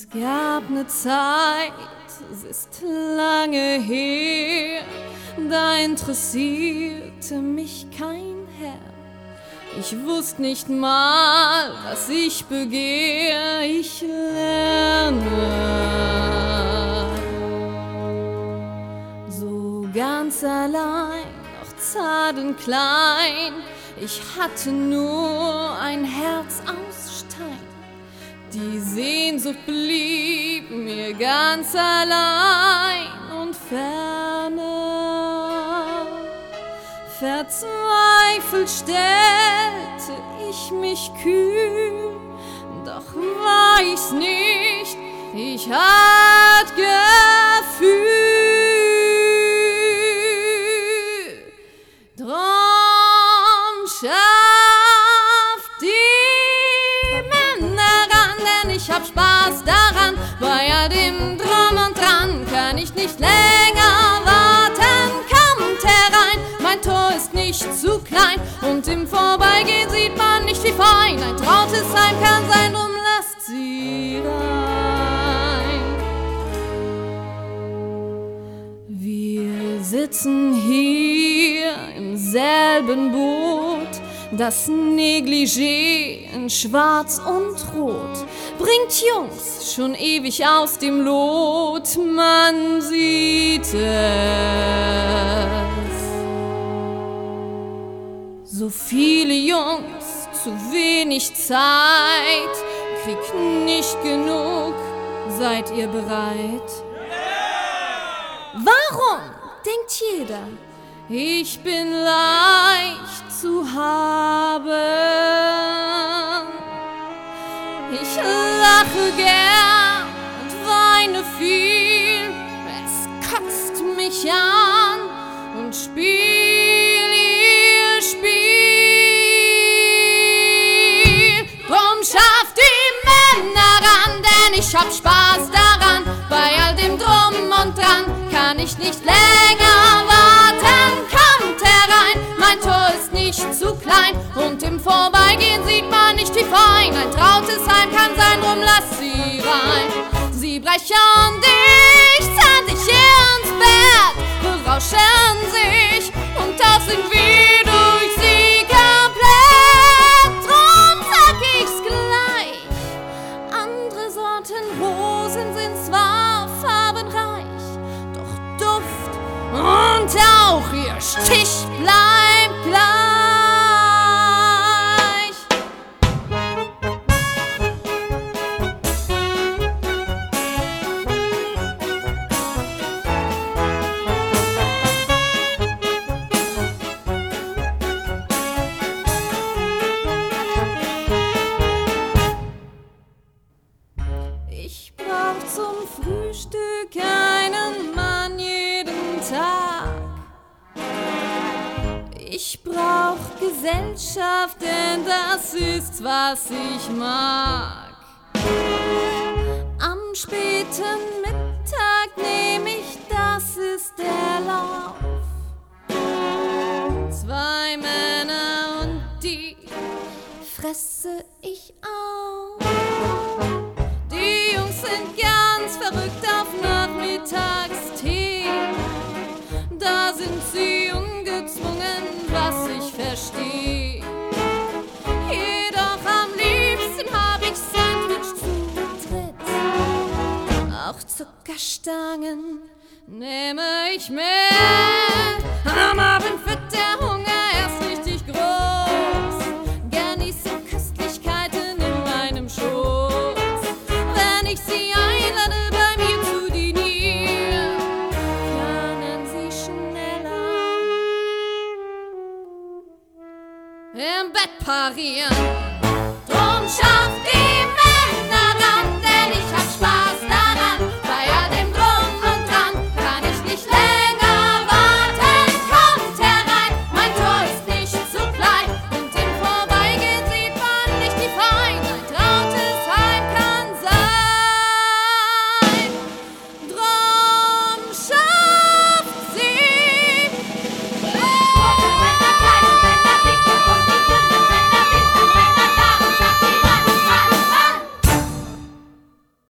Es gab ne Zeit, es ist lange her, da interessierte mich kein Herr. Ich wusste nicht mal, was ich begehr, ich lerne. So ganz allein, noch zart und klein, ich hatte nur ein Herz aus Stein. Die Sehnsucht blieb mir ganz allein und ferne. Verzweifelt stellte ich mich kühl, doch war ich's nicht, ich hatte Gefühl. Drum schafft die Männer ran, denn ich hab Spaß daran. Bei all dem Drum und Dran kann ich nicht länger warten, kommt herein. Mein Tor ist nicht zu klein und im Vorbeigehen sieht man nicht, wie fein ein trautes Heim kann sein, drum lasst sie rein. Wir sitzen hier im selben Boot, das Negligé in Schwarz und Rot bringt Jungs schon ewig aus dem Lot, man sieht es. So viele Jungs, zu wenig Zeit, kriegt nicht genug, seid ihr bereit? Warum, denkt jeder, ich bin leicht zu haben. Ich lache gern und weine viel, es kotzt mich an und spiel ihr Spiel. Drum schafft die Männer ran, denn ich hab Spaß daran. Bei all dem Drum und Dran kann ich nicht länger warten, kommt herein. Mein Tor ist nicht zu klein und im Vorbeigehen sieht man nicht, wie fein ein trautes Heim kann sein, drum lass sie rein. Sie brechen dicht an dich ins Bett, berauschen sich und das sind wir durch sie komplett. Drum sag ich's gleich, andere Sorten Rosen sind zwar farbenreich, doch Duft und auch ihr Stich bleibt gleich. Ich brauch zum Frühstück einen Mann jeden Tag. Ich brauch Gesellschaft, denn das ist, was ich mag. Am späten Mittag nehm ich, das ist der Lauf. 2 Männer und die fresse ich auf. Die Jungs sind ganz verrückt auf Nachmittagstee. Da sind sie ungezwungen, was ich versteh. Jedoch am liebsten hab ich Sandwich zutritt. Auch Zuckerstangen nehme ich mit. Am Abend wird der Hunger erst richtig groß. Genieße Köstlichkeiten in meinem Schoß. Wenn ich sie einlade, bei mir zu dinieren, können sie schneller im Bett parieren. Drum schafft die